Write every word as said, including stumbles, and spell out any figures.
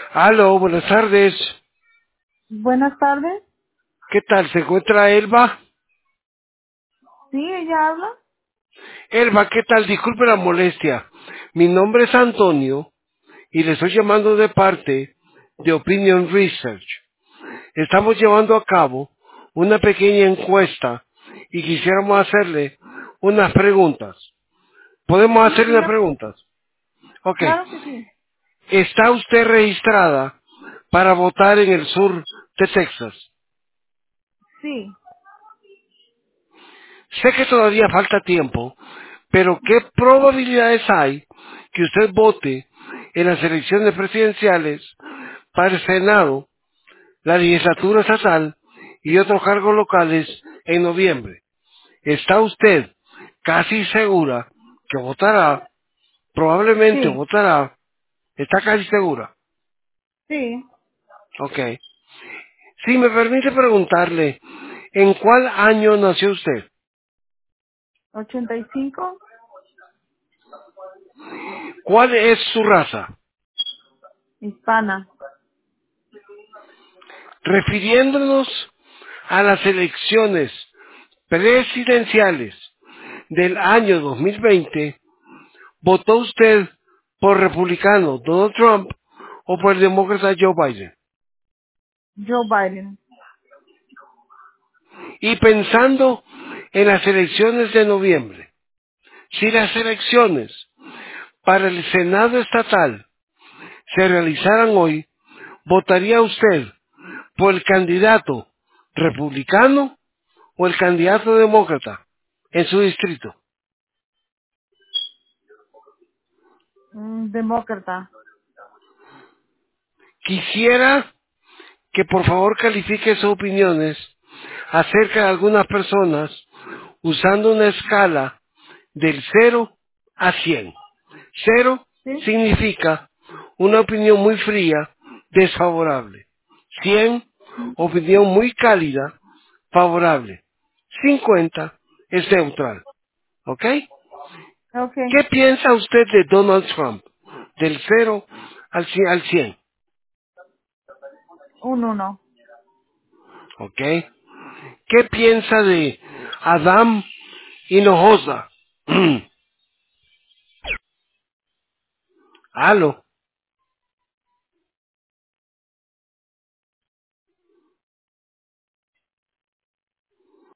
Aló, buenas tardes. Buenas tardes. ¿Qué tal? ¿Se encuentra Elba? Sí, ella habla. Elba, ¿qué tal? Disculpe la molestia. Mi nombre es Antonio y le estoy llamando de parte de Opinion Research. Estamos llevando a cabo una pequeña encuesta y quisiéramos hacerle unas preguntas. ¿Podemos Sí, hacerle unas diga. preguntas? Ok. Claro que sí. ¿Está usted registrada para votar en el sur de Texas? Sí, Sé que todavía falta tiempo, pero ¿qué probabilidades hay que usted vote en las elecciones presidenciales para el Senado, la legislatura estatal y otros cargos locales en noviembre? ¿Está usted casi segura que votará? Probablemente sí, votará. ¿Está casi segura? sí. Ok. Si me permite preguntarle, ¿en cuál año nació usted? Ochenta y cinco. ¿Cuál es su raza? Hispana. Refiriéndonos a las elecciones presidenciales del año dos mil veinte, ¿votó usted por republicano Donald Trump o por el demócrata Joe Biden? Joe Biden. Y pensando en las elecciones de noviembre, si las elecciones para el Senado estatal se realizaran hoy, ¿votaría usted por el candidato republicano o el candidato demócrata en su distrito? Mm, demócrata. Quisiera que por favor califique sus opiniones acerca de algunas personas usando una escala del cero a cien. Cero Sí. significa una opinión muy fría, desfavorable. cien, opinión muy cálida, favorable. cincuenta es neutral. ¿Ok? Ok. ¿Qué piensa usted de Donald Trump? Del cero al cien. al cien. Un uno. ¿Ok? ¿Qué piensa de Adam Hinojosa? Aló.